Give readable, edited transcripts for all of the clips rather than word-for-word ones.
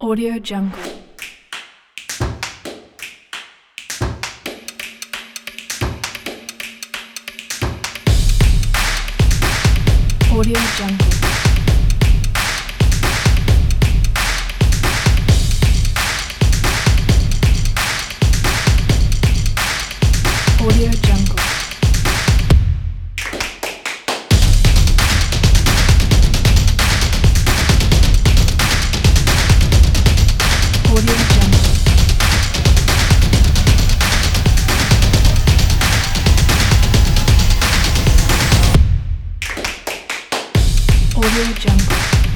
Audio Jungle. Audio Jungle. Audio Jungle. Audio Jungle. Audio Jungle.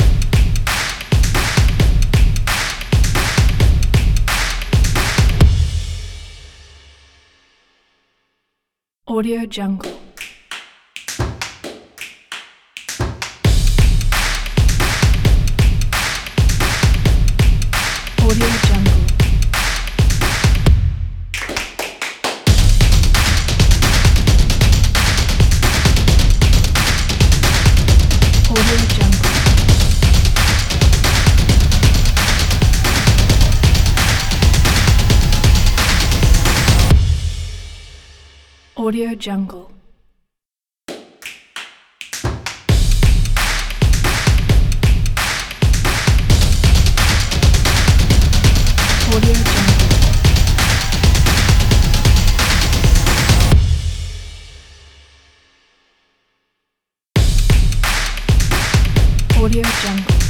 Audio Jungle. Audio Jungle. Audio Jungle. Audio Jungle. Audio Jungle. Audio Jungle.